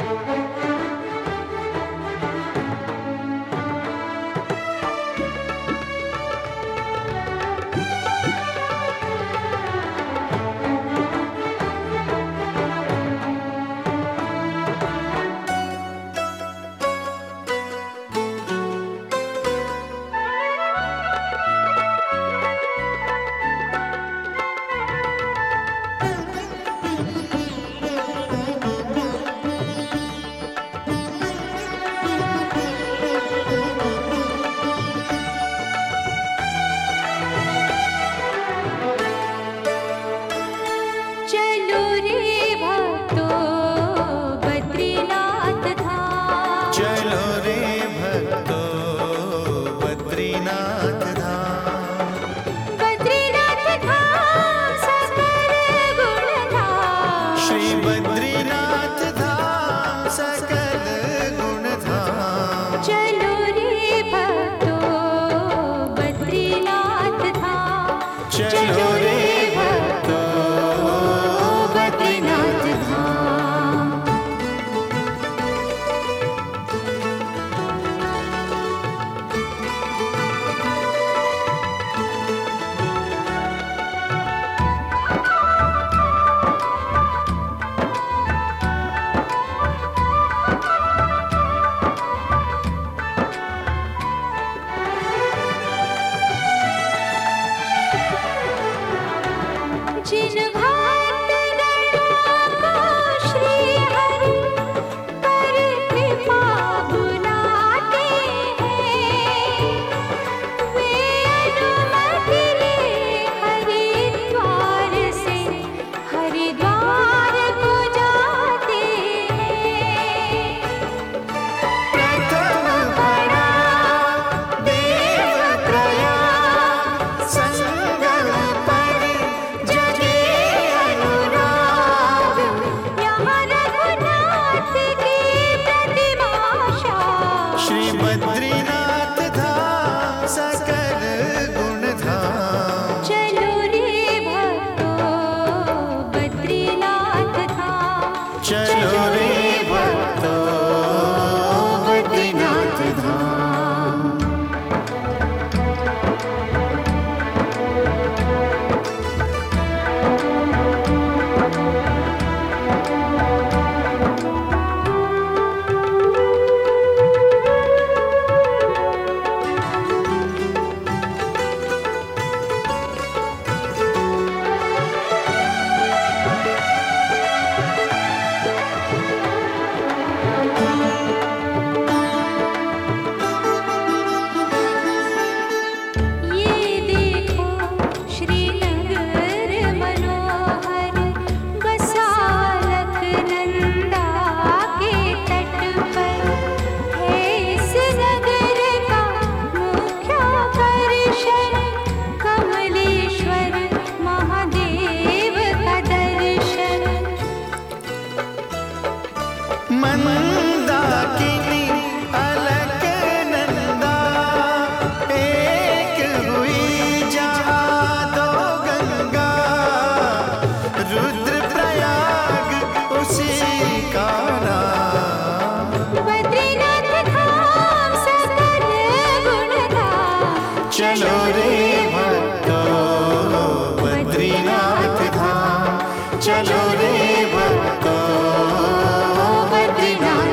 चलो रे भक्तों बद्रीनाथ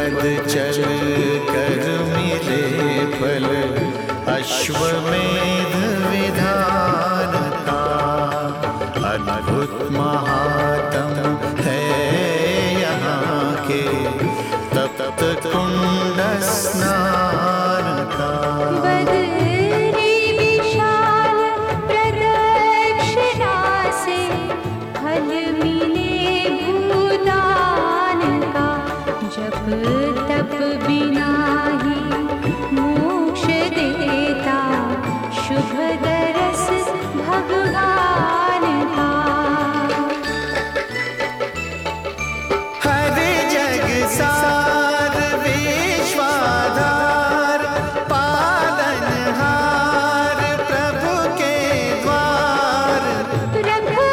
पद चल कर मिले फल, अश्वमेध विधान का अद्भुत महात्म है यहाँ के तप्त कुंड स्नान का। बदरी विशाल प्रदक्षिणा से फल मिले भूदान का, जप तप बिना ही मोक्ष देता शुभ दरस भगवान का। हर जग सार विश्वाधार पालनहार प्रभु के द्वार, रखो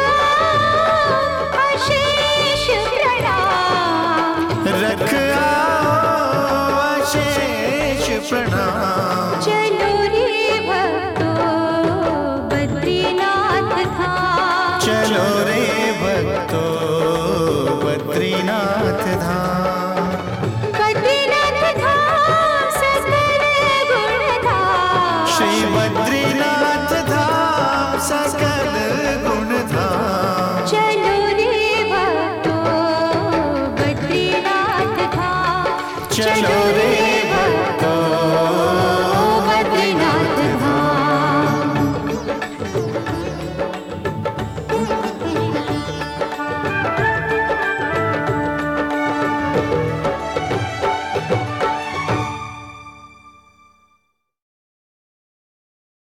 अशेष प्रणाम, रख आओ अशेष प्रणाम। चलो रे भक्तों बद्रीनाथ धाम, चलो रे भक्तों बद्रीनाथ धाम। बद्रीनाथ धाम सकल गुण धाम, श्री बद्रीनाथ धाम सकल गुण धाम। चलो रे भक्तों बद्रीनाथ धाम, चलो